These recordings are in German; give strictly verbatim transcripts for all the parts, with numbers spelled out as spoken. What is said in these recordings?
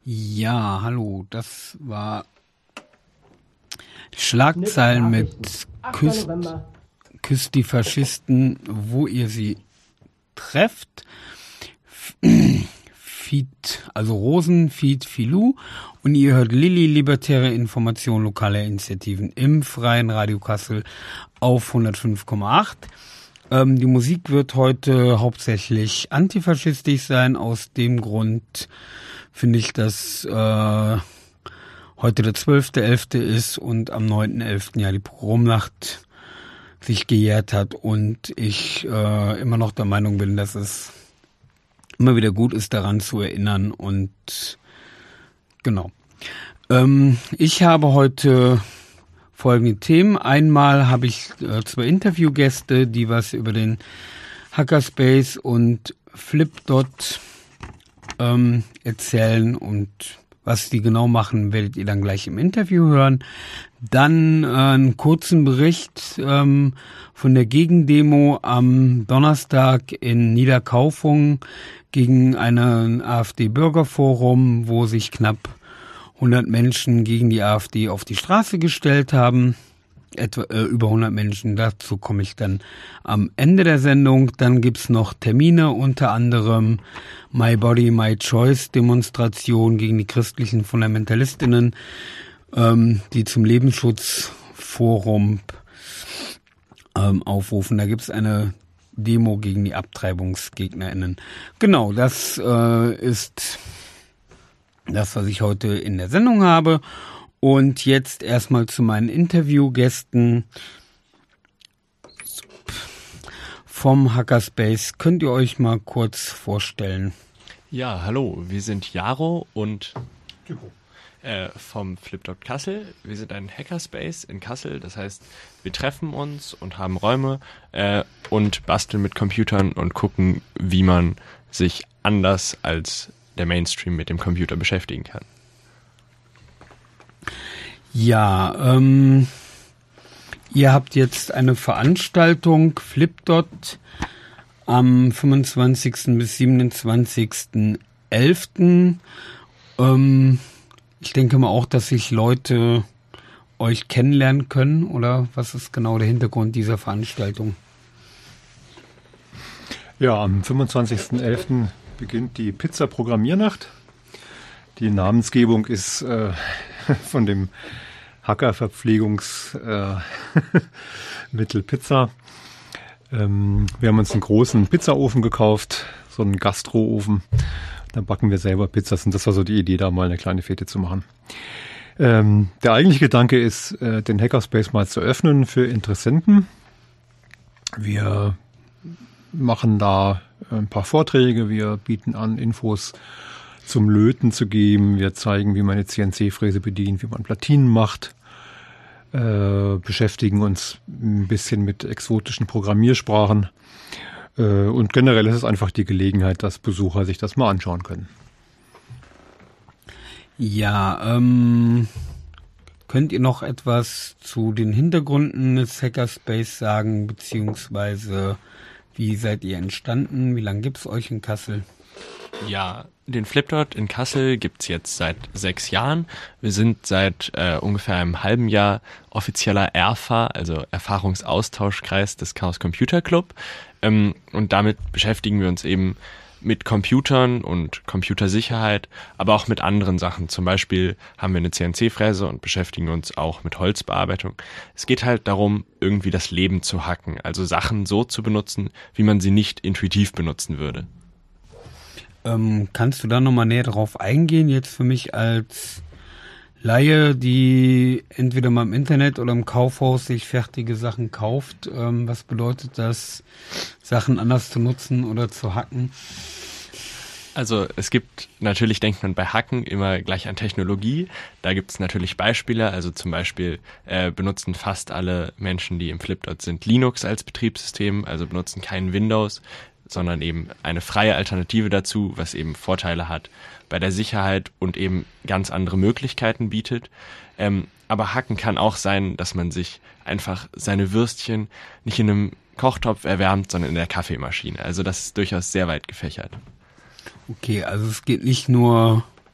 Ja, hallo, das war Schlagzeilen mit Küsst, Küsst die Faschisten, wo ihr sie trefft. Feed, also Rosen, Feed, Filou. Und ihr hört Lilly, Libertäre Information lokaler Initiativen im Freien Radio Kassel auf hundertfünf Komma acht. Ähm, die Musik wird heute hauptsächlich antifaschistisch sein. Aus dem Grund finde ich, dass äh, heute der zwölfter elfter ist und am neunten elften ja die Pogromnacht sich gejährt hat und ich äh, immer noch der Meinung bin, dass es immer wieder gut ist, daran zu erinnern und genau. Ähm, ich habe heute folgende Themen. Einmal habe ich äh, zwei Interviewgäste, die was über den Hackerspace und Flipdot ähm, erzählen und was die genau machen, werdet ihr dann gleich im Interview hören. Dann äh, einen kurzen Bericht ähm, von der Gegendemo am Donnerstag in Niederkaufung gegen ein AfD-Bürgerforum, wo sich knapp hundert Menschen gegen die AfD auf die Straße gestellt haben. Etwa äh, über hundert Menschen, dazu komme ich dann am Ende der Sendung. Dann gibt's noch Termine, unter anderem My Body, My Choice Demonstration gegen die christlichen Fundamentalistinnen, ähm, die zum Lebensschutzforum ähm, aufrufen. Da gibt's eine Demo gegen die AbtreibungsgegnerInnen. Genau, das äh, ist das, was ich heute in der Sendung habe. Und jetzt erstmal zu meinen Interviewgästen vom Hackerspace. Könnt ihr euch mal kurz vorstellen? Ja, hallo, wir sind Jaro und äh, vom Flipdot Kassel. Wir sind ein Hackerspace in Kassel, das heißt, wir treffen uns und haben Räume äh, und basteln mit Computern und gucken, wie man sich anders als der Mainstream mit dem Computer beschäftigen kann. Ja, ähm, ihr habt jetzt eine Veranstaltung, Flipdot, am fünfundzwanzigsten bis siebenundzwanzigsten elften Ähm, ich denke mal auch, dass sich Leute euch kennenlernen können, oder was ist genau der Hintergrund dieser Veranstaltung? Ja, am fünfundzwanzigsten elften beginnt die Pizza-Programmiernacht. Die Namensgebung ist äh, von dem Hacker-Verpflegungsmittel äh, Pizza. Ähm, wir haben uns einen großen Pizzaofen gekauft, so einen Gastroofen. Dann backen wir selber Pizzas und das war so die Idee, da mal eine kleine Fete zu machen. Ähm, der eigentliche Gedanke ist, äh, den Hackerspace mal zu öffnen für Interessenten. Wir machen da ein paar Vorträge, wir bieten an, Infos zum Löten zu geben. Wir zeigen, wie man eine C N C-Fräse bedient, wie man Platinen macht, äh, beschäftigen uns ein bisschen mit exotischen Programmiersprachen. Äh, und generell ist es einfach die Gelegenheit, dass Besucher sich das mal anschauen können. Ja, ähm, könnt ihr noch etwas zu den Hintergründen des Hackerspace sagen, beziehungsweise wie seid ihr entstanden? Wie lange gibt's euch in Kassel? Ja, den Flipdot in Kassel gibt's jetzt seit sechs Jahren. Wir sind seit äh, ungefähr einem halben Jahr offizieller E R F A, also Erfahrungsaustauschkreis des Chaos Computer Club. Ähm, und damit beschäftigen wir uns eben mit Computern und Computersicherheit, aber auch mit anderen Sachen. Zum Beispiel haben wir eine C N C-Fräse und beschäftigen uns auch mit Holzbearbeitung. Es geht halt darum, irgendwie das Leben zu hacken, also Sachen so zu benutzen, wie man sie nicht intuitiv benutzen würde. Ähm, kannst du da nochmal näher drauf eingehen, jetzt für mich als Laie, die entweder mal im Internet oder im Kaufhaus sich fertige Sachen kauft? Ähm, was bedeutet das, Sachen anders zu nutzen oder zu hacken? Also es gibt, natürlich denkt man bei Hacken immer gleich an Technologie. Da gibt es natürlich Beispiele, also zum Beispiel äh, benutzen fast alle Menschen, die im Flipdot sind, Linux als Betriebssystem, also benutzen kein Windows, sondern eben eine freie Alternative dazu, was eben Vorteile hat bei der Sicherheit und eben ganz andere Möglichkeiten bietet. Ähm, aber Hacken kann auch sein, dass man sich einfach seine Würstchen nicht in einem Kochtopf erwärmt, sondern in der Kaffeemaschine. Also das ist durchaus sehr weit gefächert. Okay, also es geht nicht nur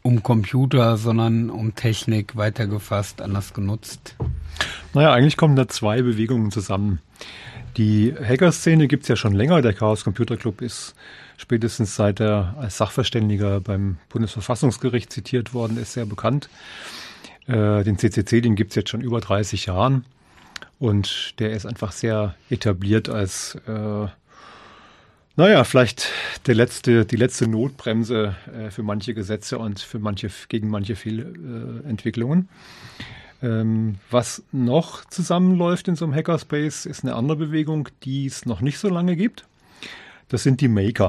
um Computer, sondern um Technik weitergefasst, anders genutzt? Naja, eigentlich kommen da zwei Bewegungen zusammen. Die Hacker-Szene gibt's ja schon länger. Der Chaos Computer Club ist spätestens seit er als Sachverständiger beim Bundesverfassungsgericht zitiert worden ist, sehr bekannt. Äh, den C C C, den gibt's jetzt schon über dreißig Jahren. Und der ist einfach sehr etabliert als äh, Naja, vielleicht der letzte, die letzte Notbremse äh, für manche Gesetze und für manche, gegen manche Fehlentwicklungen. Äh, ähm, was noch zusammenläuft in so einem Hackerspace, ist eine andere Bewegung, die es noch nicht so lange gibt. Das sind die Maker.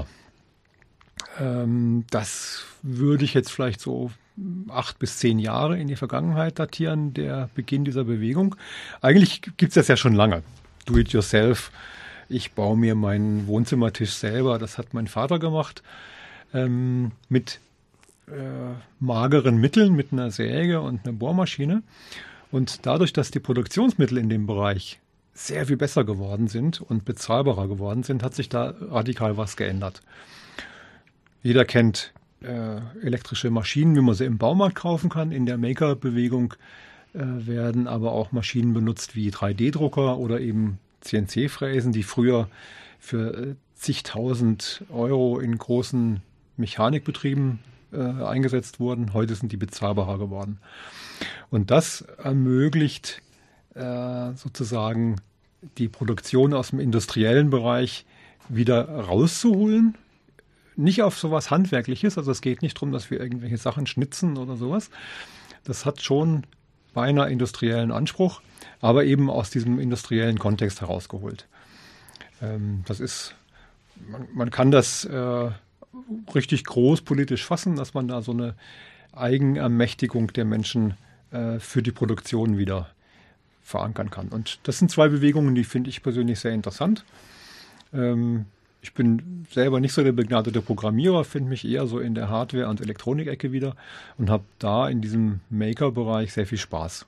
Ähm, das würde ich jetzt vielleicht so acht bis zehn Jahre in die Vergangenheit datieren, der Beginn dieser Bewegung. Eigentlich gibt es das ja schon lange. Do it yourself. Ich baue mir meinen Wohnzimmertisch selber. Das hat mein Vater gemacht. Ähm, mit äh, mageren Mitteln, mit einer Säge und einer Bohrmaschine. Und dadurch, dass die Produktionsmittel in dem Bereich sehr viel besser geworden sind und bezahlbarer geworden sind, hat sich da radikal was geändert. Jeder kennt äh, elektrische Maschinen, wie man sie im Baumarkt kaufen kann. In der Maker-Bewegung äh, werden aber auch Maschinen benutzt wie drei D Drucker oder eben C N C-Fräsen, die früher für zigtausend Euro in großen Mechanikbetrieben äh, eingesetzt wurden. Heute sind die bezahlbarer geworden. Und das ermöglicht äh, sozusagen die Produktion aus dem industriellen Bereich wieder rauszuholen. Nicht auf sowas Handwerkliches, also es geht nicht darum, dass wir irgendwelche Sachen schnitzen oder sowas. Das hat schon beinahe industriellen Anspruch, aber eben aus diesem industriellen Kontext herausgeholt. Ähm, das ist, man, man kann das äh, richtig groß politisch fassen, dass man da so eine Eigenermächtigung der Menschen äh, für die Produktion wieder verankern kann. Und das sind zwei Bewegungen, die finde ich persönlich sehr interessant. Ähm, ich bin selber nicht so der begnadete Programmierer, finde mich eher so in der Hardware- und Elektronik-Ecke wieder und habe da in diesem Maker-Bereich sehr viel Spaß.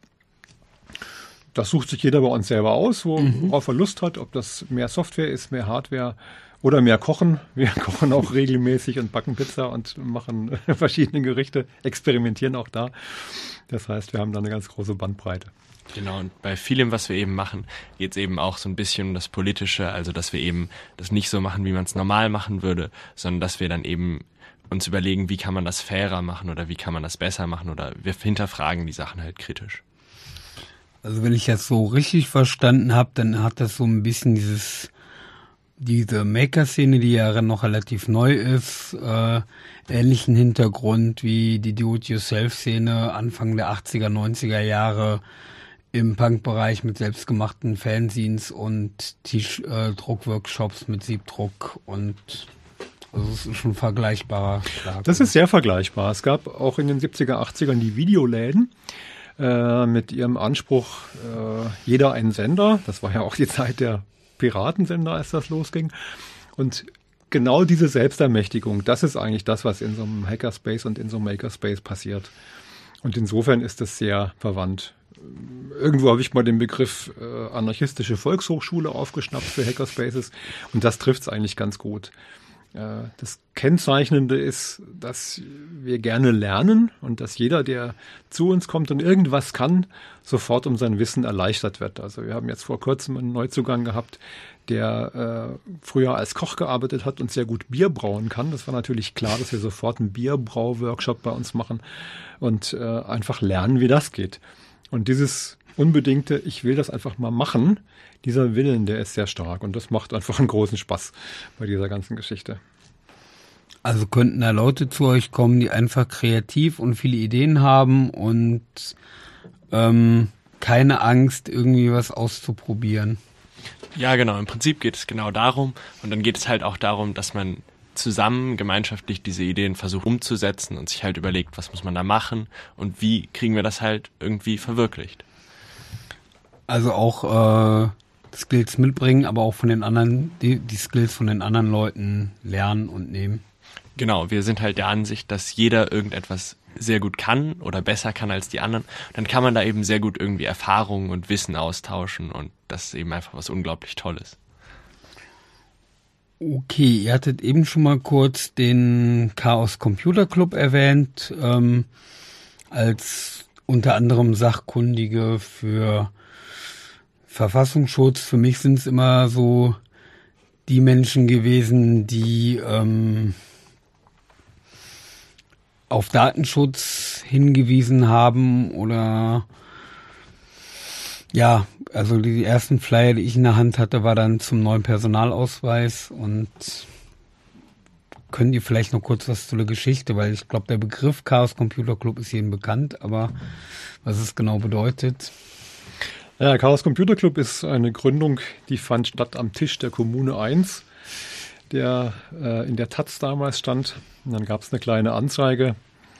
Das sucht sich jeder bei uns selber aus, worauf er Lust hat, ob das mehr Software ist, mehr Hardware oder mehr Kochen. Wir kochen auch regelmäßig und backen Pizza und machen verschiedene Gerichte, experimentieren auch da. Das heißt, wir haben da eine ganz große Bandbreite. Genau, und bei vielem, was wir eben machen, geht es eben auch so ein bisschen um das Politische, also dass wir eben das nicht so machen, wie man es normal machen würde, sondern dass wir dann eben uns überlegen, wie kann man das fairer machen oder wie kann man das besser machen oder wir hinterfragen die Sachen halt kritisch. Also wenn ich das so richtig verstanden habe, dann hat das so ein bisschen dieses diese Maker-Szene, die ja noch relativ neu ist, äh, ähnlichen Hintergrund wie die Do-it-yourself-Szene Anfang der achtziger, neunziger Jahre im Punk-Bereich mit selbstgemachten Fanzines und Druckworkshops mit Siebdruck und also es ist schon vergleichbarer Schlag. Das ist sehr vergleichbar. Es gab auch in den siebziger, achtzigern die Videoläden äh, mit ihrem Anspruch, äh, jeder ein Sender. Das war ja auch die Zeit der Piratensender, als das losging. Und genau diese Selbstermächtigung, das ist eigentlich das, was in so einem Hackerspace und in so einem Makerspace passiert. Und insofern ist das sehr verwandt. Irgendwo habe ich mal den Begriff äh, anarchistische Volkshochschule aufgeschnappt für Hackerspaces und das trifft es eigentlich ganz gut. Äh, das Kennzeichnende ist, dass wir gerne lernen und dass jeder, der zu uns kommt und irgendwas kann, sofort um sein Wissen erleichtert wird. Also wir haben jetzt vor kurzem einen Neuzugang gehabt, der äh, früher als Koch gearbeitet hat und sehr gut Bier brauen kann. Das war natürlich klar, dass wir sofort einen Bierbrau-Workshop bei uns machen und äh, einfach lernen, wie das geht. Und dieses unbedingte, ich will das einfach mal machen, dieser Willen, der ist sehr stark. Und das macht einfach einen großen Spaß bei dieser ganzen Geschichte. Also könnten da Leute zu euch kommen, die einfach kreativ und viele Ideen haben und ähm, keine Angst, irgendwie was auszuprobieren. Ja, genau. Im Prinzip geht es genau darum. Und dann geht es halt auch darum, dass man zusammen gemeinschaftlich diese Ideen versucht umzusetzen und sich halt überlegt, was muss man da machen und wie kriegen wir das halt irgendwie verwirklicht. Also auch äh, Skills mitbringen, aber auch von den anderen, die, die Skills von den anderen Leuten lernen und nehmen. Genau, wir sind halt der Ansicht, dass jeder irgendetwas sehr gut kann oder besser kann als die anderen. Dann kann man da eben sehr gut irgendwie Erfahrungen und Wissen austauschen und das ist eben einfach was unglaublich Tolles. Okay, ihr hattet eben schon mal kurz den Chaos Computer Club erwähnt, ähm, als unter anderem Sachkundige für Verfassungsschutz. Für mich sind es immer so die Menschen gewesen, die ähm, auf Datenschutz hingewiesen haben oder ja, also die ersten Flyer, die ich in der Hand hatte, war dann zum neuen Personalausweis. Und könnt ihr vielleicht noch kurz was zu der Geschichte, weil ich glaube, der Begriff Chaos Computer Club ist jedem bekannt, aber was es genau bedeutet? Ja, Chaos Computer Club ist eine Gründung, die fand statt am Tisch der Kommune eins, der äh, in der Taz damals stand. Und dann gab es eine kleine Anzeige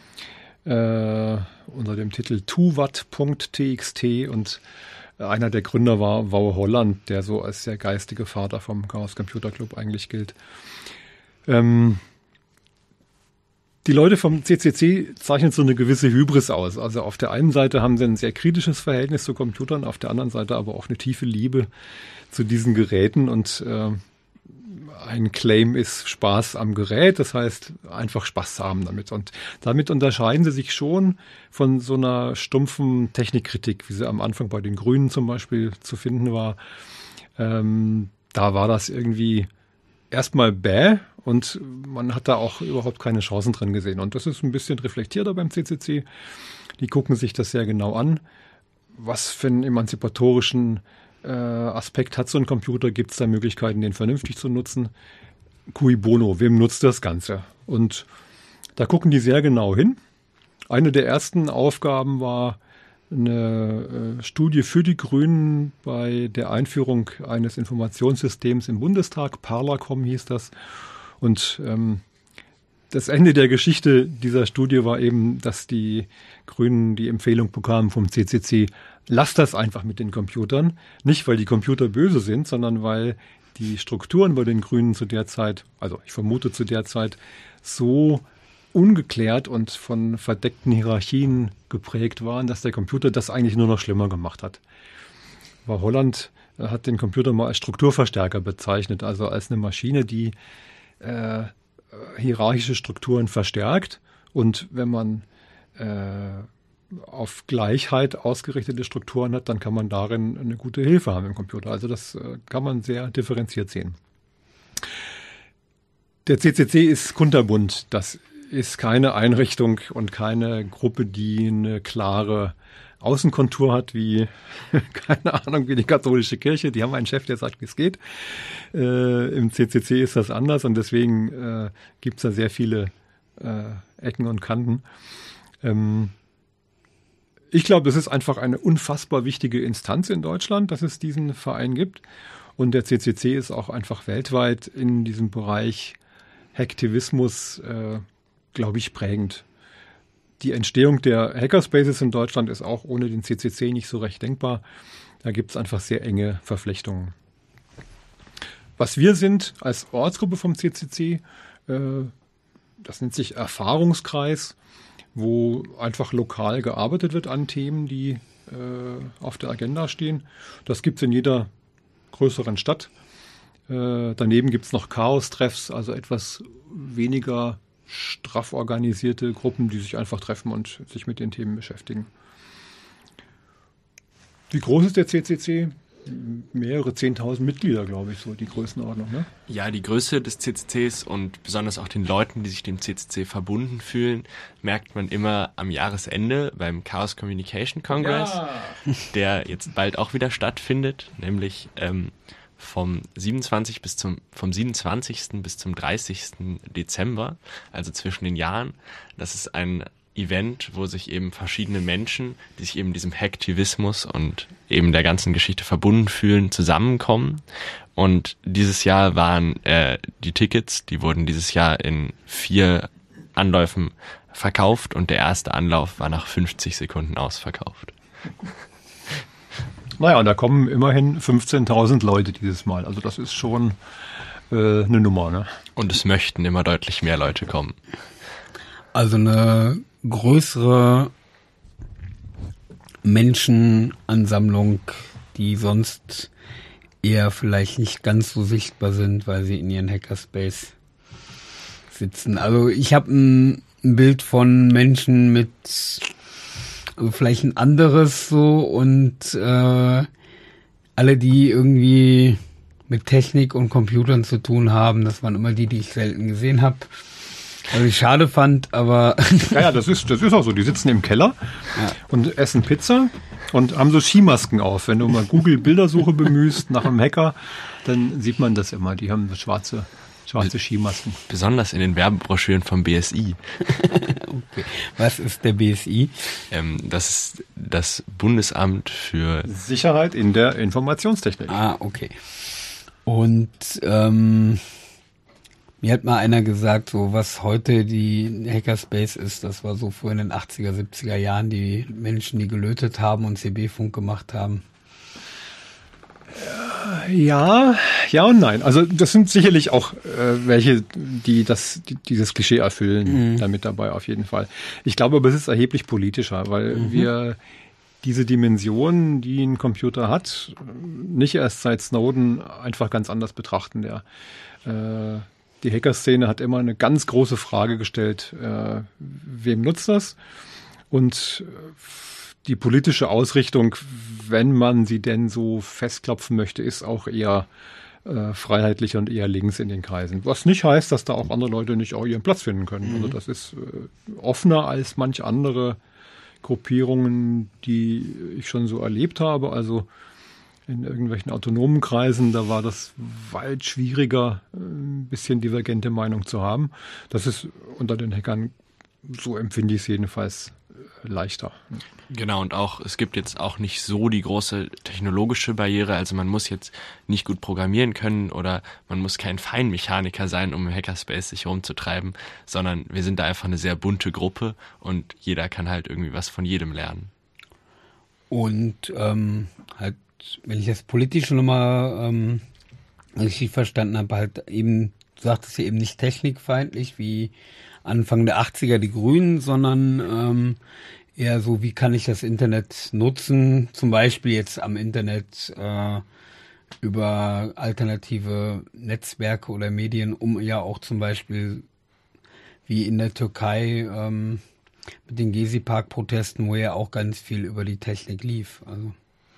äh, unter dem Titel tuvat punkt t x t und einer der Gründer war Wouw Holland, der so als der geistige Vater vom Chaos Computer Club eigentlich gilt. Ähm, die Leute vom C C C zeichnen so eine gewisse Hybris aus. Also auf der einen Seite haben sie ein sehr kritisches Verhältnis zu Computern, auf der anderen Seite aber auch eine tiefe Liebe zu diesen Geräten. Und äh, ein Claim ist Spaß am Gerät, das heißt einfach Spaß zu haben damit. Und damit unterscheiden sie sich schon von so einer stumpfen Technikkritik, wie sie am Anfang bei den Grünen zum Beispiel zu finden war. Ähm, da war das irgendwie erstmal bäh und man hat da auch überhaupt keine Chancen drin gesehen. Und das ist ein bisschen reflektierter beim C C C. Die gucken sich das sehr genau an. Was für einen emanzipatorischen äh, Aspekt hat so ein Computer? Gibt es da Möglichkeiten, den vernünftig zu nutzen? Cui bono, wem nutzt das Ganze? Und da gucken die sehr genau hin. Eine der ersten Aufgaben war eine äh, Studie für die Grünen bei der Einführung eines Informationssystems im Bundestag. Parlacom hieß das. Und ähm, das Ende der Geschichte dieser Studie war eben, dass die Grünen die Empfehlung bekamen vom C C C, lasst das einfach mit den Computern. Nicht, weil die Computer böse sind, sondern weil die Strukturen bei den Grünen zu der Zeit, also ich vermute zu der Zeit, so ungeklärt und von verdeckten Hierarchien geprägt waren, dass der Computer das eigentlich nur noch schlimmer gemacht hat. Wouw Holland hat den Computer mal als Strukturverstärker bezeichnet, also als eine Maschine, die äh, hierarchische Strukturen verstärkt. Und wenn man äh, auf Gleichheit ausgerichtete Strukturen hat, dann kann man darin eine gute Hilfe haben im Computer. Also das äh, kann man sehr differenziert sehen. Der C C C ist kunterbunt. Das ist keine Einrichtung und keine Gruppe, die eine klare Außenkontur hat, wie, keine Ahnung, wie die katholische Kirche. Die haben einen Chef, der sagt, wie es geht. Äh, Im C C C ist das anders und deswegen äh, gibt es da sehr viele äh, Ecken und Kanten. Ähm, ich glaube, es ist einfach eine unfassbar wichtige Instanz in Deutschland, dass es diesen Verein gibt. Und der C C C ist auch einfach weltweit in diesem Bereich Hacktivismus, äh, glaube ich, prägend. Die Entstehung der Hackerspaces in Deutschland ist auch ohne den C C C nicht so recht denkbar. Da gibt es einfach sehr enge Verflechtungen. Was wir sind als Ortsgruppe vom C C C, äh, das nennt sich Erfahrungskreis, wo einfach lokal gearbeitet wird an Themen, die äh, auf der Agenda stehen. Das gibt es in jeder größeren Stadt. Äh, daneben gibt es noch Chaos-Treffs, also etwas weniger straff organisierte Gruppen, die sich einfach treffen und sich mit den Themen beschäftigen. Wie groß ist der C C C? Mehrere zehntausend Mitglieder, glaube ich, so die Größenordnung, ne? Ja, die Größe des C C Cs und besonders auch den Leuten, die sich dem C C C verbunden fühlen, merkt man immer am Jahresende beim Chaos Communication Congress, ja, der jetzt bald auch wieder stattfindet, nämlich ähm, vom siebenundzwanzigsten bis zum vom siebenundzwanzigsten bis zum dreißigsten Dezember, also zwischen den Jahren. Das ist ein Event, wo sich eben verschiedene Menschen, die sich eben diesem Hacktivismus und eben der ganzen Geschichte verbunden fühlen, zusammenkommen. Und dieses Jahr waren äh, die Tickets, die wurden dieses Jahr in vier Anläufen verkauft und der erste Anlauf war nach fünfzig Sekunden ausverkauft. Naja, und da kommen immerhin fünfzehntausend Leute dieses Mal. Also das ist schon äh, eine Nummer, ne? Und es möchten immer deutlich mehr Leute kommen. Also eine größere Menschenansammlung, die sonst eher vielleicht nicht ganz so sichtbar sind, weil sie in ihren Hackerspace sitzen. Also ich habe ein, ein Bild von Menschen mit, also vielleicht ein anderes so, und äh, alle, die irgendwie mit Technik und Computern zu tun haben, das waren immer die, die ich selten gesehen habe. Was ich schade fand, aber... Ja, ja, das ist, das ist auch so. Die sitzen im Keller ja. und essen Pizza und haben so Skimasken auf. Wenn du mal Google-Bildersuche bemühst nach einem Hacker, dann sieht man das immer. Die haben so schwarze, schwarze Skimasken. Besonders in den Werbebroschüren vom B S I. Okay. Was ist der B S I? Ähm, das ist das Bundesamt für Sicherheit in der Informationstechnik. Ah, okay. Und ähm, mir hat mal einer gesagt, so was heute die Hackerspace ist, das war so früher in den achtziger, siebziger Jahren die Menschen, die gelötet haben und C B-Funk gemacht haben. Ja, ja und nein. Also das sind sicherlich auch äh, welche, die das, die, dieses Klischee erfüllen, mhm. damit dabei auf jeden Fall. Ich glaube aber, es ist erheblich politischer, weil mhm. wir diese Dimension, die ein Computer hat, nicht erst seit Snowden einfach ganz anders betrachten. Der, äh, die Hackerszene hat immer eine ganz große Frage gestellt, äh, wem nutzt das? Und die politische Ausrichtung, wenn man sie denn so festklopfen möchte, ist auch eher äh, freiheitlicher und eher links in den Kreisen. Was nicht heißt, dass da auch andere Leute nicht auch ihren Platz finden können. Mhm. Also das ist äh, offener als manch andere Gruppierungen, die ich schon so erlebt habe. Also in irgendwelchen autonomen Kreisen, da war das weit schwieriger, ein bisschen divergente Meinung zu haben. Das ist unter den Hackern, so empfinde ich es jedenfalls, leichter. Genau, und auch, es gibt jetzt auch nicht so die große technologische Barriere, also man muss jetzt nicht gut programmieren können oder man muss kein Feinmechaniker sein, um im Hackerspace sich rumzutreiben, sondern wir sind da einfach eine sehr bunte Gruppe und jeder kann halt irgendwie was von jedem lernen. Und ähm, halt, wenn ich das Politische nochmal ähm, richtig verstanden habe, halt eben, du sagtest ja eben nicht technikfeindlich wie Anfang der achtziger die Grünen, sondern ähm, eher so, wie kann ich das Internet nutzen, zum Beispiel jetzt am Internet äh, über alternative Netzwerke oder Medien, um ja auch zum Beispiel wie in der Türkei ähm, mit den Gezi-Park-Protesten, wo ja auch ganz viel über die Technik lief. Also.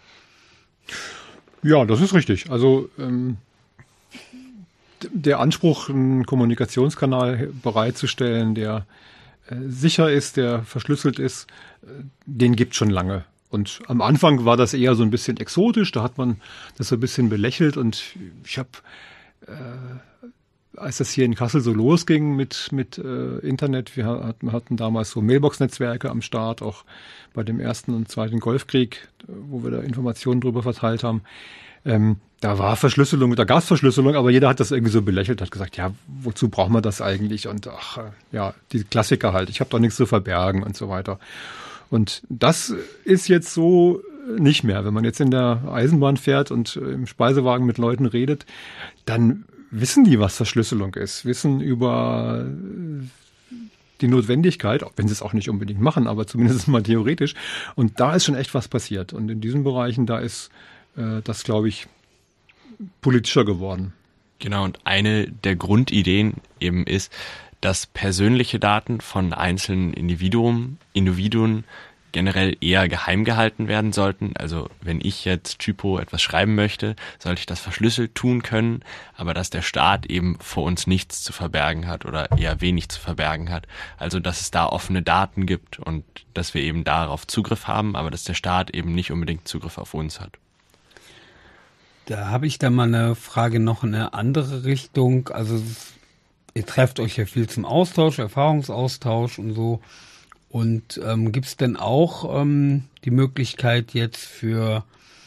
Ja, das ist richtig. Also ähm der Anspruch, einen Kommunikationskanal bereitzustellen, der äh, sicher ist, der verschlüsselt ist, äh, den gibt es schon lange. Und am Anfang war das eher so ein bisschen exotisch, da hat man das so ein bisschen belächelt und ich habe, äh, als das hier in Kassel so losging mit, mit äh, Internet, wir hatten, hatten damals so Mailbox-Netzwerke am Start, auch bei dem ersten und zweiten Golfkrieg, wo wir da Informationen drüber verteilt haben. Ähm, da war Verschlüsselung, da gab es Verschlüsselung, aber jeder hat das irgendwie so belächelt, hat gesagt, ja, wozu braucht man das eigentlich? Und ach, ja, die Klassiker halt, ich habe doch nichts zu verbergen und so weiter. Und das ist jetzt so nicht mehr. Wenn man jetzt in der Eisenbahn fährt und im Speisewagen mit Leuten redet, dann wissen die, was Verschlüsselung ist, wissen über die Notwendigkeit, auch wenn sie es auch nicht unbedingt machen, aber zumindest mal theoretisch. Und da ist schon echt was passiert. Und in diesen Bereichen, da ist das, glaube ich, politischer geworden. Genau, und eine der Grundideen eben ist, dass persönliche Daten von einzelnen Individuen, Individuen generell eher geheim gehalten werden sollten. Also wenn ich jetzt Typo etwas schreiben möchte, sollte ich das verschlüsselt tun können, aber dass der Staat eben vor uns nichts zu verbergen hat oder eher wenig zu verbergen hat. Also dass es da offene Daten gibt und dass wir eben darauf Zugriff haben, aber dass der Staat eben nicht unbedingt Zugriff auf uns hat. Da habe ich da mal eine Frage noch in eine andere Richtung. Also ihr trefft euch ja viel zum Austausch, Erfahrungsaustausch und so. Und ähm, gibt es denn auch ähm, die Möglichkeit jetzt für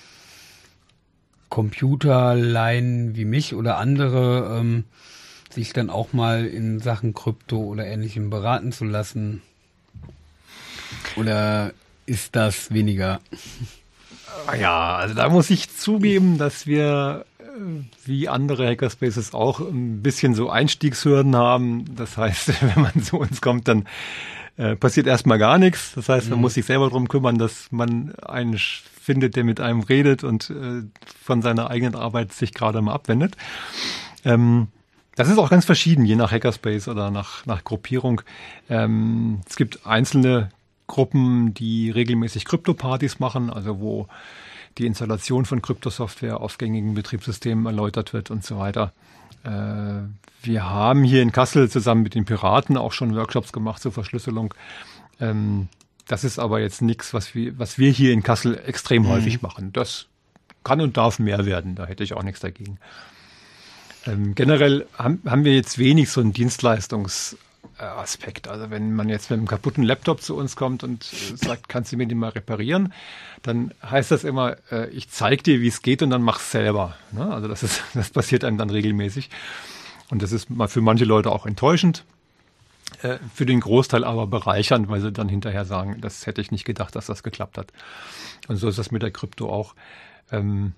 Computerlaien wie mich oder andere, ähm, sich dann auch mal in Sachen Krypto oder Ähnlichem beraten zu lassen? Oder ist das weniger? Ja, also da muss ich zugeben, dass wir wie andere Hackerspaces auch ein bisschen so Einstiegshürden haben. Das heißt, wenn man zu uns kommt, dann äh, passiert erstmal gar nichts. Das heißt, man mhm. muss sich selber darum kümmern, dass man einen findet, der mit einem redet und äh, von seiner eigenen Arbeit sich gerade mal abwendet. Ähm, das ist auch ganz verschieden, je nach Hackerspace oder nach, nach Gruppierung. Ähm, es gibt einzelne Gruppen, die regelmäßig Krypto-Partys machen, also wo die Installation von Kryptosoftware auf gängigen Betriebssystemen erläutert wird und so weiter. Äh, wir haben hier in Kassel zusammen mit den Piraten auch schon Workshops gemacht zur Verschlüsselung. Ähm, das ist aber jetzt nichts, was wir, was wir hier in Kassel extrem mhm. häufig machen. Das kann und darf mehr werden, da hätte ich auch nichts dagegen. Ähm, generell haben, haben wir jetzt wenig so einen Dienstleistungs- Aspekt. Also wenn man jetzt mit einem kaputten Laptop zu uns kommt und sagt, kannst du mir den mal reparieren, dann heißt das immer, äh, ich zeige dir, wie es geht und dann mach's selber. Ne? Also das ist, das passiert einem dann regelmäßig. Und das ist mal für manche Leute auch enttäuschend, äh, für den Großteil aber bereichernd, weil sie dann hinterher sagen, das hätte ich nicht gedacht, dass das geklappt hat. Und so ist das mit der Krypto auch. Ähm,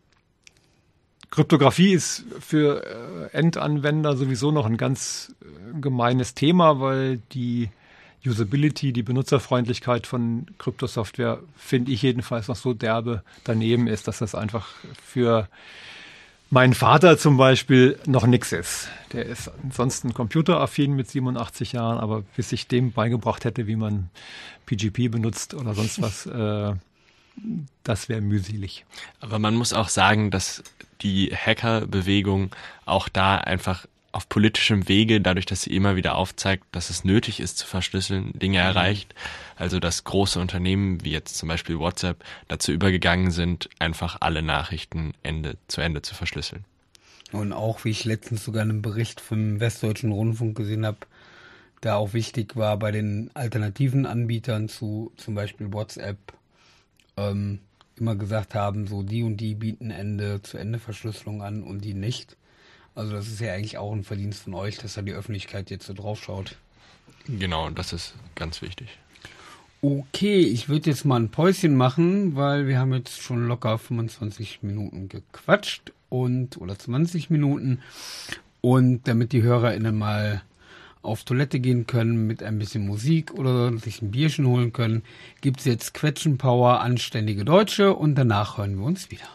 Kryptographie ist für äh, Endanwender sowieso noch ein ganz äh, gemeines Thema, weil die Usability, die Benutzerfreundlichkeit von Kryptosoftware, finde ich jedenfalls noch so derbe daneben ist, dass das einfach für meinen Vater zum Beispiel noch nix ist. Der ist ansonsten computeraffin mit siebenundachtzig Jahren, aber bis ich dem beigebracht hätte, wie man P G P benutzt oder sonst was, äh, das wäre mühselig. Aber man muss auch sagen, dass die Hackerbewegung auch da einfach auf politischem Wege, dadurch, dass sie immer wieder aufzeigt, dass es nötig ist zu verschlüsseln, Dinge mhm. erreicht. Also dass große Unternehmen, wie jetzt zum Beispiel WhatsApp, dazu übergegangen sind, einfach alle Nachrichten Ende zu Ende zu verschlüsseln. Und auch, wie ich letztens sogar einen Bericht vom Westdeutschen Rundfunk gesehen habe, da auch wichtig war bei den alternativen Anbietern zu zum Beispiel WhatsApp, ähm, immer gesagt haben, so die und die bieten Ende-zu-Ende-Verschlüsselung an und die nicht. Also das ist ja eigentlich auch ein Verdienst von euch, dass da die Öffentlichkeit jetzt so drauf schaut. Genau, das ist ganz wichtig. Okay, ich würde jetzt mal ein Päuschen machen, weil wir haben jetzt schon locker fünfundzwanzig Minuten gequatscht und oder zwanzig Minuten. Und damit die HörerInnen mal auf Toilette gehen können mit ein bisschen Musik oder sich ein Bierchen holen können, gibt's jetzt Quetschen-Power, anständige Deutsche und danach hören wir uns wieder.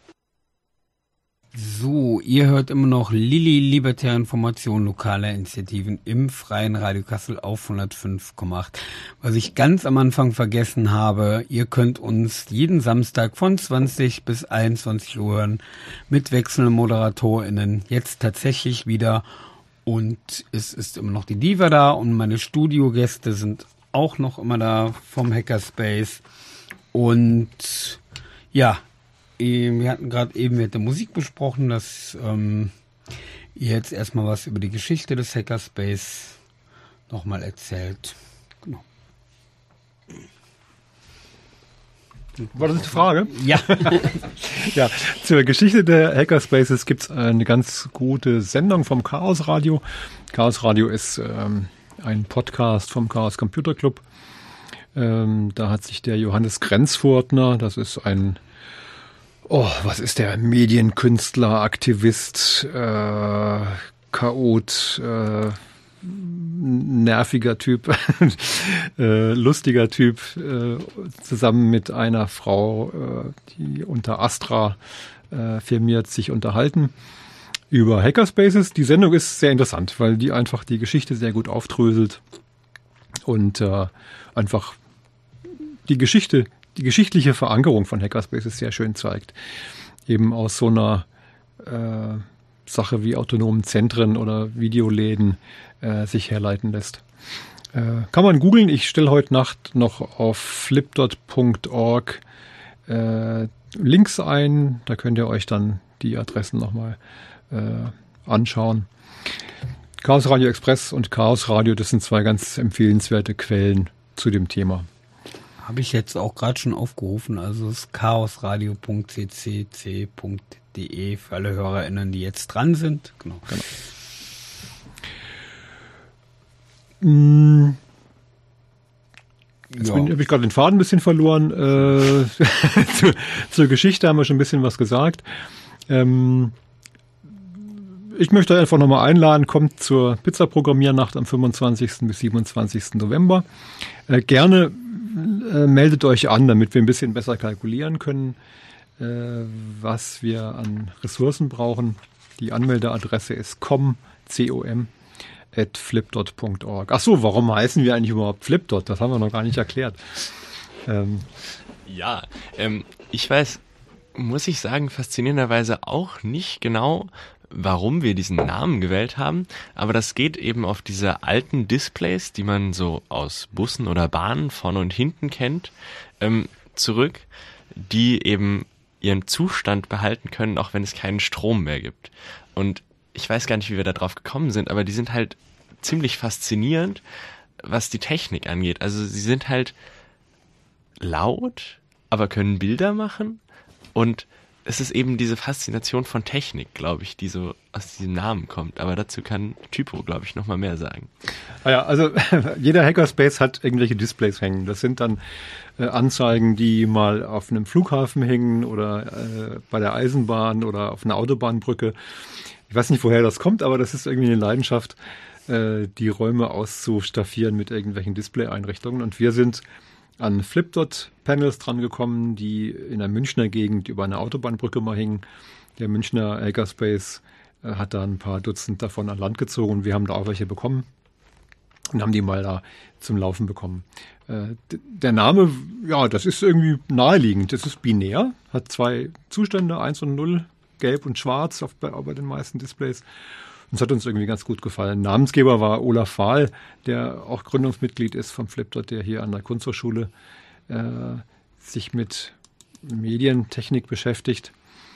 So, ihr hört immer noch Lilly, Libertäre Information, lokale Initiativen im Freien Radio Kassel auf hundertfünf Komma acht. Was ich ganz am Anfang vergessen habe, ihr könnt uns jeden Samstag von zwanzig bis einundzwanzig Uhr hören mit wechselnden ModeratorInnen. Jetzt tatsächlich wieder. Und es ist immer noch die Diva da und meine Studiogäste sind auch noch immer da vom Hackerspace. Und ja, wir hatten gerade eben mit der Musik besprochen, dass ähm, ihr jetzt erstmal was über die Geschichte des Hackerspace nochmal erzählt. Genau. War das eine Frage? Ja. Ja, zur Geschichte der Hackerspaces gibt's eine ganz gute Sendung vom Chaos Radio. Chaos Radio ist ähm, ein Podcast vom Chaos Computer Club. Ähm, da hat sich der Johannes Grenzfurtner, das ist ein, oh, was ist der, Medienkünstler, Aktivist, äh, Chaot, äh, nerviger Typ, äh, lustiger Typ, äh, zusammen mit einer Frau, äh, die unter Astra äh, firmiert, sich unterhalten über Hackerspaces. Die Sendung ist sehr interessant, weil die einfach die Geschichte sehr gut aufdröselt und äh, einfach die Geschichte, die geschichtliche Verankerung von Hackerspaces sehr schön zeigt. Eben aus so einer äh, Sache wie autonomen Zentren oder Videoläden äh, sich herleiten lässt. Äh, kann man googeln. Ich stelle heute Nacht noch auf flipdot punkt org äh, Links ein. Da könnt ihr euch dann die Adressen nochmal äh, anschauen. Chaos Radio Express und Chaos Radio, das sind zwei ganz empfehlenswerte Quellen zu dem Thema. Habe ich jetzt auch gerade schon aufgerufen. Also es ist chaosradio punkt c c c punkt de für alle HörerInnen, die jetzt dran sind. Genau. genau. Mm. Jetzt ja. habe ich gerade den Faden ein bisschen verloren. Äh, zur, zur Geschichte haben wir schon ein bisschen was gesagt. Ähm, ich möchte einfach nochmal einladen, kommt zur Pizza-Programmiernacht am fünfundzwanzigsten bis siebenundzwanzigsten November. Äh, gerne äh, meldet euch an, damit wir ein bisschen besser kalkulieren können, äh, was wir an Ressourcen brauchen. Die Anmeldeadresse ist com, C-O-M, at flipdot punkt org. Ach so, warum heißen wir eigentlich überhaupt Flipdot? Das haben wir noch gar nicht erklärt. Ähm, ja, ähm, ich weiß, muss ich sagen, faszinierenderweise auch nicht genau, warum wir diesen Namen gewählt haben, aber das geht eben auf diese alten Displays, die man so aus Bussen oder Bahnen vorne und hinten kennt, ähm, zurück, die eben ihren Zustand behalten können, auch wenn es keinen Strom mehr gibt. Und ich weiß gar nicht, wie wir da drauf gekommen sind, aber die sind halt ziemlich faszinierend, was die Technik angeht. Also sie sind halt laut, aber können Bilder machen, und es ist eben diese Faszination von Technik, glaube ich, die so aus diesem Namen kommt. Aber dazu kann Typo, glaube ich, noch mal mehr sagen. Ah ja, also jeder Hackerspace hat irgendwelche Displays hängen. Das sind dann äh, Anzeigen, die mal auf einem Flughafen hängen oder äh, bei der Eisenbahn oder auf einer Autobahnbrücke. Ich weiß nicht, woher das kommt, aber das ist irgendwie eine Leidenschaft, äh, die Räume auszustaffieren mit irgendwelchen Display-Einrichtungen. Und wir sind an Flipdot-Panels drangekommen, die in der Münchner Gegend über eine Autobahnbrücke mal hingen. Der Münchner Hackerspace äh, hat da ein paar Dutzend davon an Land gezogen. Wir haben da auch welche bekommen und haben die mal da zum Laufen bekommen. Äh, d- der Name, ja, das ist irgendwie naheliegend. Das ist binär, hat zwei Zustände, eins und null, gelb und schwarz auf, bei, bei den meisten Displays. Das hat uns irgendwie ganz gut gefallen. Namensgeber war Olaf Fahl, der auch Gründungsmitglied ist vom Flipdot, der hier an der Kunsthochschule äh, sich mit Medientechnik beschäftigt.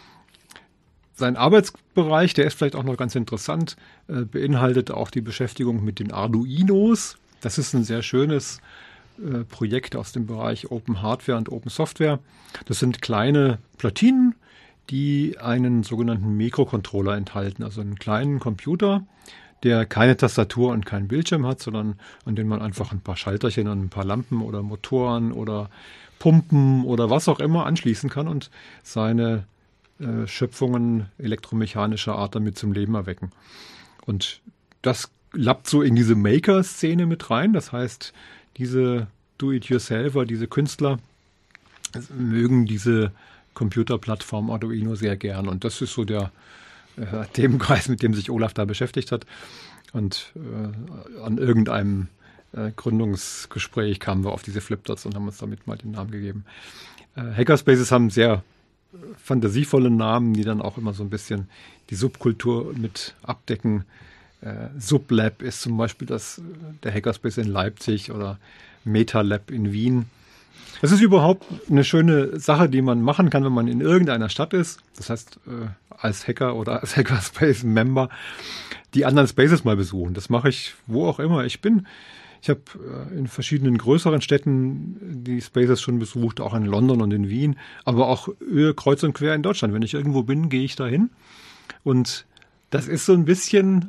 Sein Arbeitsbereich, der ist vielleicht auch noch ganz interessant, äh, beinhaltet auch die Beschäftigung mit den Arduinos. Das ist ein sehr schönes äh, Projekt aus dem Bereich Open Hardware und Open Software. Das sind kleine Platinen, die einen sogenannten Mikrocontroller enthalten, also einen kleinen Computer, der keine Tastatur und keinen Bildschirm hat, sondern an den man einfach ein paar Schalterchen und ein paar Lampen oder Motoren oder Pumpen oder was auch immer anschließen kann und seine äh, Schöpfungen elektromechanischer Art damit zum Leben erwecken. Und das lappt so in diese Maker-Szene mit rein. Das heißt, diese Do-it-yourselfer, diese Künstler mögen diese Computerplattform Arduino sehr gern. Und das ist so der äh, Themenkreis, mit dem sich Olaf da beschäftigt hat. Und äh, an irgendeinem äh, Gründungsgespräch kamen wir auf diese Flipdots und haben uns damit mal den Namen gegeben. Äh, Hackerspaces haben sehr äh, fantasievolle Namen, die dann auch immer so ein bisschen die Subkultur mit abdecken. Äh, Sublab ist zum Beispiel das, der Hackerspace in Leipzig oder MetaLab in Wien. Das ist überhaupt eine schöne Sache, die man machen kann, wenn man in irgendeiner Stadt ist. Das heißt, äh, als Hacker oder als Hackerspace-Member die anderen Spaces mal besuchen. Das mache ich wo auch immer ich bin. Ich habe äh, in verschiedenen größeren Städten die Spaces schon besucht, auch in London und in Wien, aber auch äh, kreuz und quer in Deutschland. Wenn ich irgendwo bin, gehe ich da hin. Und das ist so ein bisschen,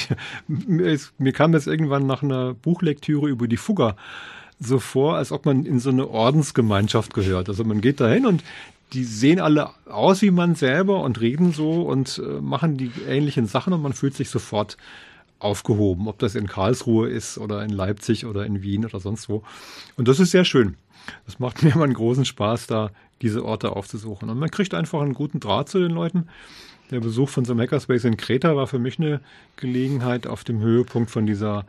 mir kam das irgendwann nach einer Buchlektüre über die Fugger so vor, als ob man in so eine Ordensgemeinschaft gehört. Also man geht da hin und die sehen alle aus wie man selber und reden so und äh, machen die ähnlichen Sachen und man fühlt sich sofort aufgehoben, ob das in Karlsruhe ist oder in Leipzig oder in Wien oder sonst wo. Und das ist sehr schön. Das macht mir immer einen großen Spaß, da diese Orte aufzusuchen. Und man kriegt einfach einen guten Draht zu den Leuten. Der Besuch von so einem Hackerspace in Kreta war für mich eine Gelegenheit auf dem Höhepunkt von dieser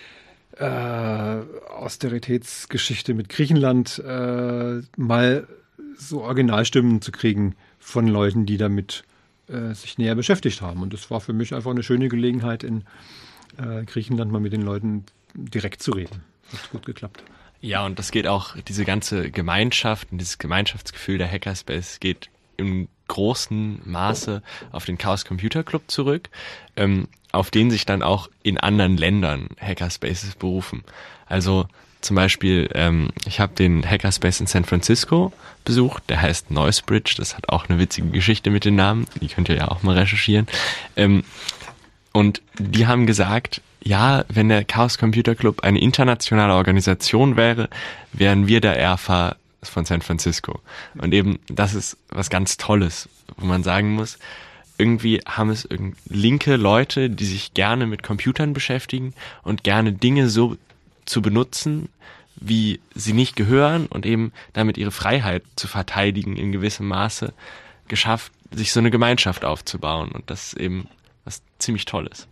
Äh, Austeritätsgeschichte mit Griechenland äh, mal so Originalstimmen zu kriegen von Leuten, die damit äh, sich näher beschäftigt haben. Und das war für mich einfach eine schöne Gelegenheit, in äh, Griechenland mal mit den Leuten direkt zu reden. Hat gut geklappt. Ja, und das geht auch, diese ganze Gemeinschaft und dieses Gemeinschaftsgefühl der Hackerspace geht im großen Maße auf den Chaos Computer Club zurück, ähm, auf den sich dann auch in anderen Ländern Hackerspaces berufen. Also zum Beispiel, ähm, ich habe den Hackerspace in San Francisco besucht, der heißt Noisebridge, das hat auch eine witzige Geschichte mit den Namen, die könnt ihr ja auch mal recherchieren. Ähm, und die haben gesagt, ja, wenn der Chaos Computer Club eine internationale Organisation wäre, wären wir der E R F A von San Francisco. Und eben, das ist was ganz Tolles, wo man sagen muss, irgendwie haben es linke Leute, die sich gerne mit Computern beschäftigen und gerne Dinge so zu benutzen, wie sie nicht gehören und eben damit ihre Freiheit zu verteidigen in gewissem Maße, geschafft, sich so eine Gemeinschaft aufzubauen. Und das ist eben was ziemlich Tolles.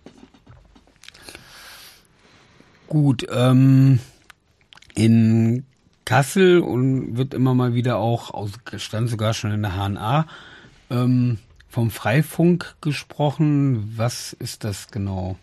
Gut, ähm, in Kassel und wird immer mal wieder auch, stand sogar schon in der H N A, ähm, vom Freifunk gesprochen. Was ist das genau?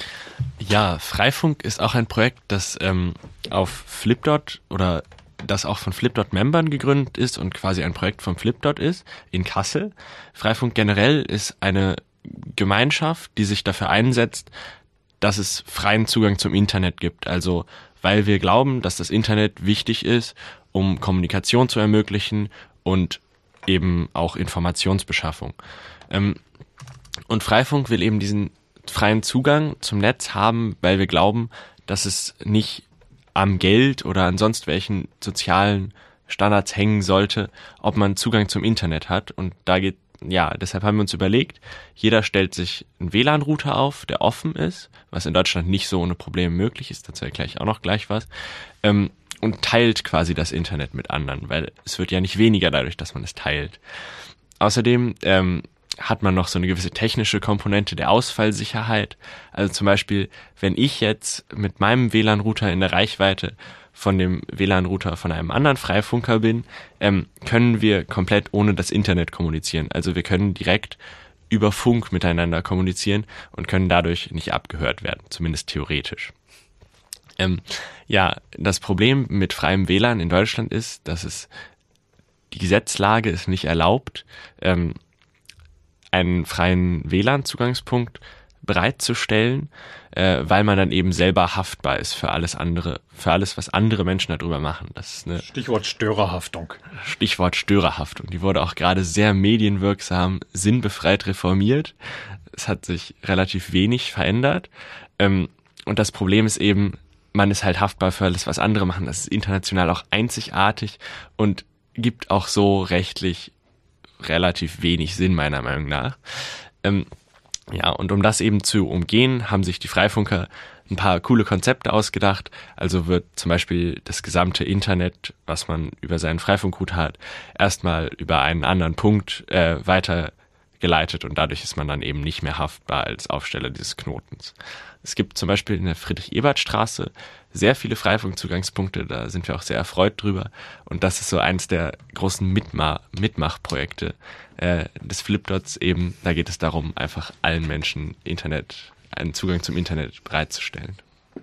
Ja, Freifunk ist auch ein Projekt, das ähm, auf Flipdot oder das auch von Flipdot-Membern gegründet ist und quasi ein Projekt von Flipdot ist, in Kassel. Freifunk generell ist eine Gemeinschaft, die sich dafür einsetzt, dass es freien Zugang zum Internet gibt. Also, weil wir glauben, dass das Internet wichtig ist, um Kommunikation zu ermöglichen und eben auch Informationsbeschaffung. Ähm, und Freifunk will eben diesen freien Zugang zum Netz haben, weil wir glauben, dass es nicht am Geld oder an sonst welchen sozialen Standards hängen sollte, ob man Zugang zum Internet hat. Und da geht, ja, deshalb haben wir uns überlegt, jeder stellt sich einen W L A N-Router auf, der offen ist, was in Deutschland nicht so ohne Probleme möglich ist, dazu erkläre ich auch noch gleich was, ähm, und teilt quasi das Internet mit anderen, weil es wird ja nicht weniger dadurch, dass man es teilt. Außerdem ähm, hat man noch so eine gewisse technische Komponente der Ausfallsicherheit. Also zum Beispiel, wenn ich jetzt mit meinem W L A N-Router in der Reichweite von dem W L A N-Router von einem anderen Freifunker bin, ähm, können wir komplett ohne das Internet kommunizieren. Also wir können direkt über Funk miteinander kommunizieren und können dadurch nicht abgehört werden, zumindest theoretisch. Ähm, ja, das Problem mit freiem W L A N in Deutschland ist, dass es die Gesetzlage es nicht erlaubt, ähm, einen freien W L A N-Zugangspunkt bereitzustellen, äh, weil man dann eben selber haftbar ist für alles andere, für alles, was andere Menschen darüber machen. Das ist eine Stichwort Störerhaftung. Stichwort Störerhaftung. Die wurde auch gerade sehr medienwirksam, sinnbefreit reformiert. Es hat sich relativ wenig verändert. Ähm, und das Problem ist eben, man ist halt haftbar für alles, was andere machen. Das ist international auch einzigartig und gibt auch so rechtlich relativ wenig Sinn, meiner Meinung nach. Ähm, ja, und um das eben zu umgehen, haben sich die Freifunker ein paar coole Konzepte ausgedacht. Also wird zum Beispiel das gesamte Internet, was man über seinen Freifunkrouter hat, erstmal über einen anderen Punkt äh, weitergeleitet und dadurch ist man dann eben nicht mehr haftbar als Aufsteller dieses Knotens. Es gibt zum Beispiel in der Friedrich-Ebert-Straße sehr viele Freifunkzugangspunkte, da sind wir auch sehr erfreut drüber. Und das ist so eins der großen Mitma- Mitmachprojekte äh, des Flipdots eben. Da geht es darum, einfach allen Menschen Internet, einen Zugang zum Internet bereitzustellen.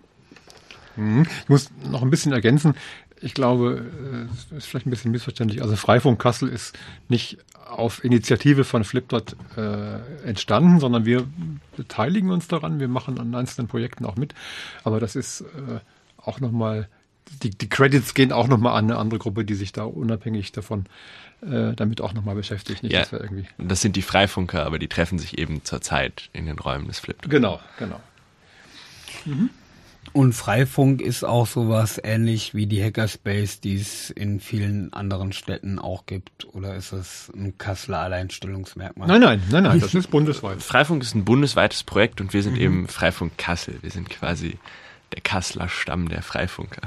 Ich muss noch ein bisschen ergänzen. Ich glaube, es ist vielleicht ein bisschen missverständlich. Also Freifunk Kassel ist nicht auf Initiative von Flipdot äh, entstanden, sondern wir beteiligen uns daran. Wir machen an einzelnen Projekten auch mit. Aber das ist äh, auch nochmal, die, die Credits gehen auch nochmal an eine andere Gruppe, die sich da unabhängig davon äh, damit auch nochmal beschäftigt. Nicht, ja, dass wir irgendwie das sind die Freifunker, aber die treffen sich eben zurzeit in den Räumen des Flipdot. Genau, genau. Mhm. Und Freifunk ist auch sowas ähnlich wie die Hackerspace, die es in vielen anderen Städten auch gibt. Oder ist das ein Kasseler Alleinstellungsmerkmal? Nein, nein, nein, nein, das ist bundesweit. Freifunk ist ein bundesweites Projekt und wir sind mhm. eben Freifunk Kassel. Wir sind quasi der Kasseler Stamm der Freifunker.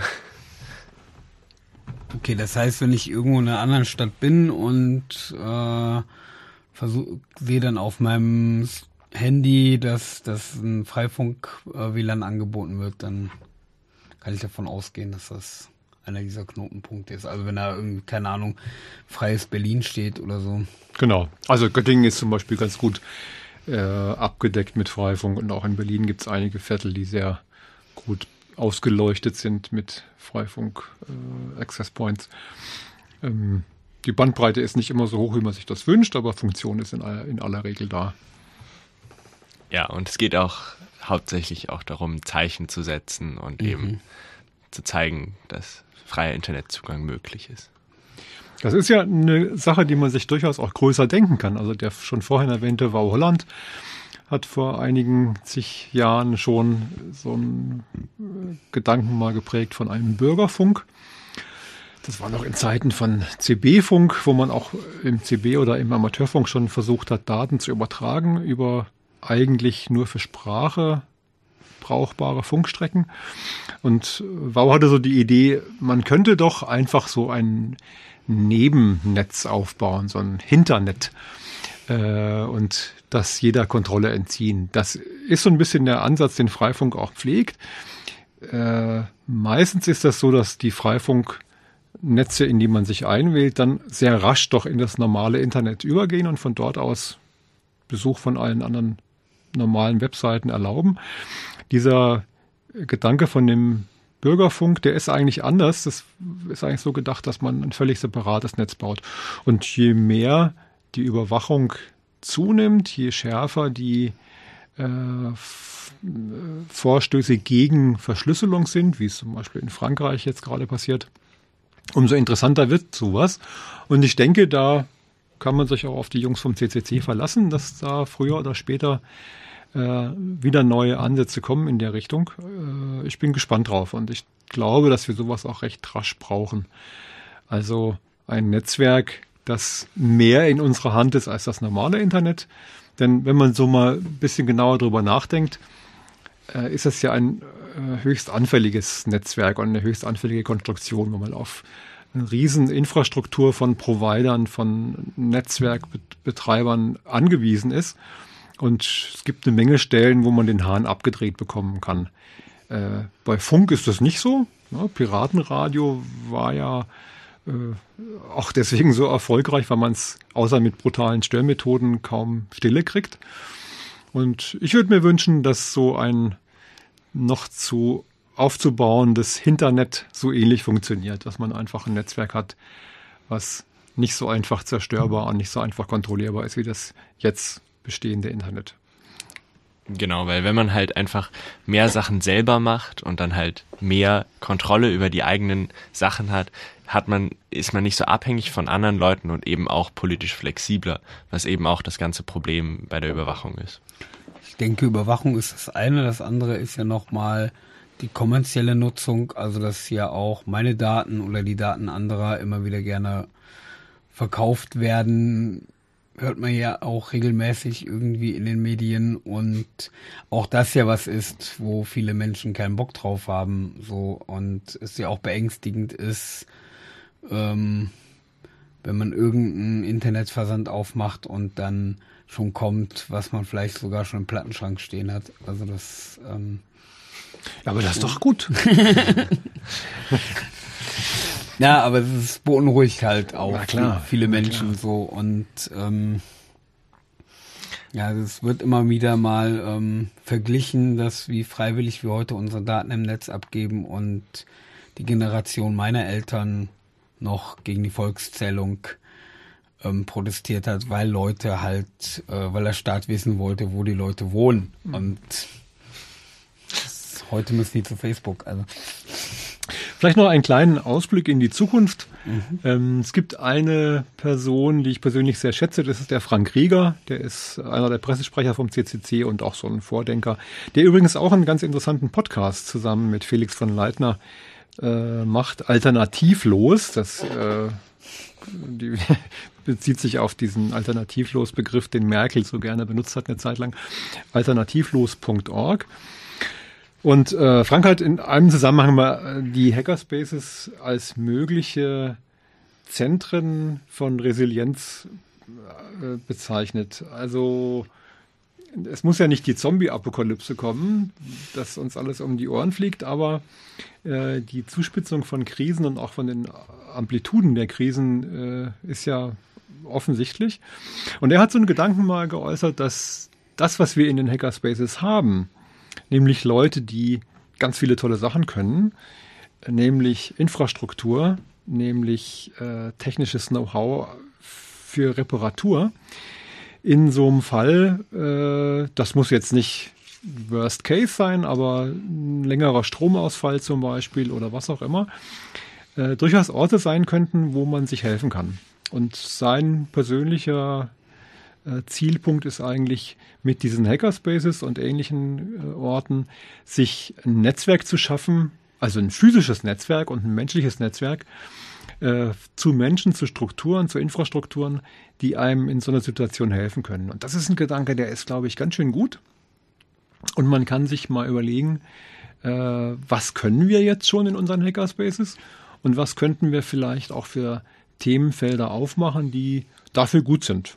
Okay, das heißt, wenn ich irgendwo in einer anderen Stadt bin und äh, versuch, sehe dann auf meinem Handy, dass, dass ein Freifunk-W L A N angeboten wird, dann kann ich davon ausgehen, dass das einer dieser Knotenpunkte ist. Also wenn da irgendwie, keine Ahnung, freies Berlin steht oder so. Genau. Also Göttingen ist zum Beispiel ganz gut äh, abgedeckt mit Freifunk und auch in Berlin gibt es einige Viertel, die sehr gut ausgeleuchtet sind mit Freifunk äh, Access Points. Ähm, die Bandbreite ist nicht immer so hoch, wie man sich das wünscht, aber Funktion ist in aller, in aller Regel da. Ja, und es geht auch hauptsächlich auch darum, Zeichen zu setzen und mhm. eben zu zeigen, dass freier Internetzugang möglich ist. Das ist ja eine Sache, die man sich durchaus auch größer denken kann. Also der schon vorhin erwähnte Wow Holland hat vor einigen zig Jahren schon so einen Gedanken mal geprägt von einem Bürgerfunk. Das war noch in Zeiten von C B-Funk, wo man auch im C B oder im Amateurfunk schon versucht hat, Daten zu übertragen über eigentlich nur für Sprache brauchbare Funkstrecken. Und W A U hatte so die Idee, man könnte doch einfach so ein Nebennetz aufbauen, so ein Hinternet, äh, und das jeder Kontrolle entziehen. Das ist so ein bisschen der Ansatz, den Freifunk auch pflegt. Äh, meistens ist das so, dass die Freifunknetze, in die man sich einwählt, dann sehr rasch doch in das normale Internet übergehen und von dort aus Besuch von allen anderen normalen Webseiten erlauben. Dieser Gedanke von dem Bürgerfunk, der ist eigentlich anders. Das ist eigentlich so gedacht, dass man ein völlig separates Netz baut. Und je mehr die Überwachung zunimmt, je schärfer die äh, Vorstöße gegen Verschlüsselung sind, wie es zum Beispiel in Frankreich jetzt gerade passiert, umso interessanter wird sowas. Und ich denke, da kann man sich auch auf die Jungs vom C C C verlassen, dass da früher oder später äh, wieder neue Ansätze kommen in der Richtung. Äh, ich bin gespannt drauf und ich glaube, dass wir sowas auch recht rasch brauchen. Also ein Netzwerk, das mehr in unserer Hand ist als das normale Internet. Denn wenn man so mal ein bisschen genauer drüber nachdenkt, äh, ist das ja ein äh, höchst anfälliges Netzwerk und eine höchst anfällige Konstruktion, wo man auf eine riesen Infrastruktur von Providern, von Netzwerkbetreibern angewiesen ist. Und es gibt eine Menge Stellen, wo man den Hahn abgedreht bekommen kann. Äh, bei Funk ist das nicht so. Ja, Piratenradio war ja äh, auch deswegen so erfolgreich, weil man es außer mit brutalen Störmethoden kaum stille kriegt. Und ich würde mir wünschen, dass so ein noch zu aufzubauendes Hinternet so ähnlich funktioniert, dass man einfach ein Netzwerk hat, was nicht so einfach zerstörbar und nicht so einfach kontrollierbar ist wie das jetzt bestehende Internet. Genau, weil wenn man halt einfach mehr Sachen selber macht und dann halt mehr Kontrolle über die eigenen Sachen hat, hat man, ist man nicht so abhängig von anderen Leuten und eben auch politisch flexibler, was eben auch das ganze Problem bei der Überwachung ist. Ich denke, Überwachung ist das eine, das andere ist ja nochmal die kommerzielle Nutzung, also dass ja auch meine Daten oder die Daten anderer immer wieder gerne verkauft werden, hört man ja auch regelmäßig irgendwie in den Medien und auch das ja was ist, wo viele Menschen keinen Bock drauf haben, so, und es ja auch beängstigend ist, ähm, wenn man irgendeinen Internetversand aufmacht und dann schon kommt, was man vielleicht sogar schon im Plattenschrank stehen hat. Also das ähm, ja, aber das ist doch gut. Ja, aber es beunruhigt halt auch na klar, viele na Menschen klar. so und ähm, ja, es wird immer wieder mal ähm, verglichen, dass wie freiwillig wir heute unsere Daten im Netz abgeben und die Generation meiner Eltern noch gegen die Volkszählung ähm, protestiert hat, weil Leute halt, äh, weil der Staat wissen wollte, wo die Leute wohnen. Mhm. Und das, heute müssen die zu Facebook. Also Vielleicht noch einen kleinen Ausblick in die Zukunft. Mhm. Ähm, es gibt eine Person, die ich persönlich sehr schätze, das ist der Frank Rieger. Der ist einer der Pressesprecher vom C C C und auch so ein Vordenker, der übrigens auch einen ganz interessanten Podcast zusammen mit Felix von Leitner äh, macht, Alternativlos. Das äh, die bezieht sich auf diesen Alternativlos-Begriff, den Merkel so gerne benutzt hat eine Zeit lang. alternativlos punkt org. Und äh, Frank hat in einem Zusammenhang mal die Hackerspaces als mögliche Zentren von Resilienz äh, bezeichnet. Also es muss ja nicht die Zombie-Apokalypse kommen, dass uns alles um die Ohren fliegt, aber äh, die Zuspitzung von Krisen und auch von den Amplituden der Krisen äh, ist ja offensichtlich. Und er hat so einen Gedanken mal geäußert, dass das, was wir in den Hackerspaces haben, nämlich Leute, die ganz viele tolle Sachen können, nämlich Infrastruktur, nämlich äh, technisches Know-how für Reparatur. In so einem Fall, äh, das muss jetzt nicht Worst Case sein, aber ein längerer Stromausfall zum Beispiel oder was auch immer, äh, durchaus Orte sein könnten, wo man sich helfen kann. Und sein persönlicher Zielpunkt ist eigentlich, mit diesen Hackerspaces und ähnlichen äh, Orten sich ein Netzwerk zu schaffen, also ein physisches Netzwerk und ein menschliches Netzwerk, äh, zu Menschen, zu Strukturen, zu Infrastrukturen, die einem in so einer Situation helfen können. Und das ist ein Gedanke, der ist, glaube ich, ganz schön gut. Und man kann sich mal überlegen, äh, was können wir jetzt schon in unseren Hackerspaces und was könnten wir vielleicht auch für Themenfelder aufmachen, die dafür gut sind.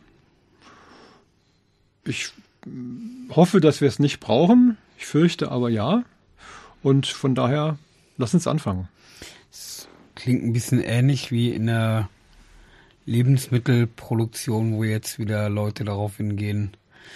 Ich hoffe, dass wir es nicht brauchen. Ich fürchte aber ja. Und von daher, lass uns anfangen. Das klingt ein bisschen ähnlich wie in der Lebensmittelproduktion, wo jetzt wieder Leute darauf hingehen,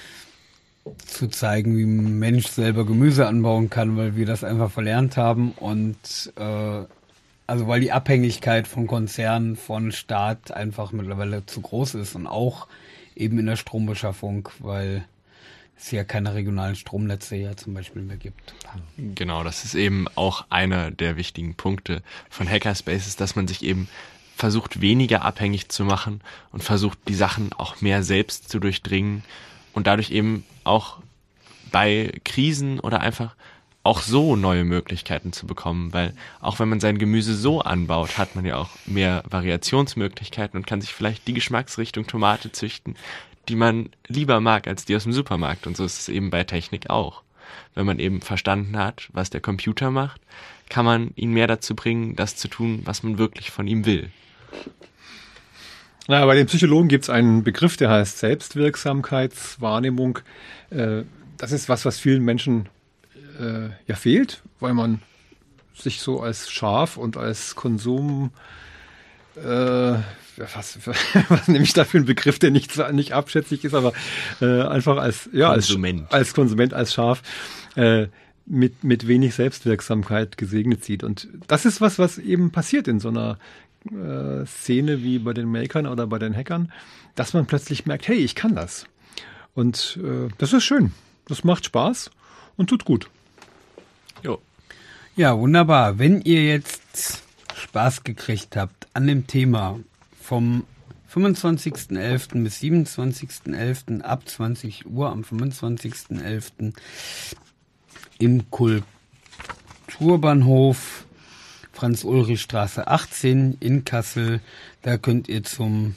zu zeigen, wie ein Mensch selber Gemüse anbauen kann, weil wir das einfach verlernt haben und äh, also weil die Abhängigkeit von Konzernen, von Staat einfach mittlerweile zu groß ist und auch eben in der Strombeschaffung, weil es ja keine regionalen Stromnetze ja zum Beispiel mehr gibt. Genau, das ist eben auch einer der wichtigen Punkte von Hackerspaces, dass man sich eben versucht, weniger abhängig zu machen und versucht, die Sachen auch mehr selbst zu durchdringen und dadurch eben auch bei Krisen oder einfach auch so neue Möglichkeiten zu bekommen, weil auch wenn man sein Gemüse so anbaut, hat man ja auch mehr Variationsmöglichkeiten und kann sich vielleicht die Geschmacksrichtung Tomate züchten, die man lieber mag als die aus dem Supermarkt. Und so ist es eben bei Technik auch. Wenn man eben verstanden hat, was der Computer macht, kann man ihn mehr dazu bringen, das zu tun, was man wirklich von ihm will. Na, bei den Psychologen gibt es einen Begriff, der heißt Selbstwirksamkeitswahrnehmung. Äh, das ist was, was vielen Menschen äh, ja fehlt, weil man sich so als Schaf und als Konsum, äh, was, was nehme ich da für einen Begriff, der nicht, nicht abschätzig ist, aber äh, einfach als, ja, Konsument. als, als Konsument, als Schaf, äh, mit, mit wenig Selbstwirksamkeit gesegnet sieht. Und das ist was, was eben passiert in so einer äh, Szene wie bei den Makern oder bei den Hackern, dass man plötzlich merkt, hey, ich kann das. Und äh, das ist schön. Das macht Spaß und tut gut. Jo. Ja, wunderbar. Wenn ihr jetzt Spaß gekriegt habt an dem Thema vom fünfundzwanzigsten elften bis siebenundzwanzigsten elften ab zwanzig Uhr am fünfundzwanzigsten elften im Kulturbahnhof Franz-Ulrich-Straße achtzehn in Kassel. Da könnt ihr zum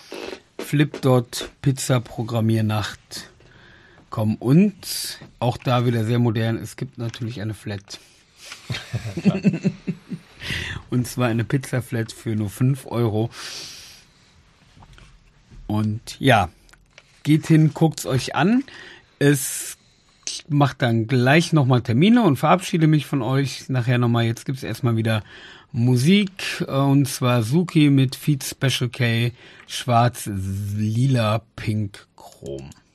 Flipdot Pizza Programmiernacht kommen. Und auch da wieder sehr modern, es gibt natürlich eine Flat. Und zwar eine Pizza-Flat für nur fünf Euro. Und ja, geht hin, guckt's euch an. Es macht dann gleich nochmal Termine und verabschiede mich von euch. Nachher nochmal, jetzt gibt's erstmal wieder Musik. Und zwar Suki mit Feed Special K, schwarz, lila, pink, chrom.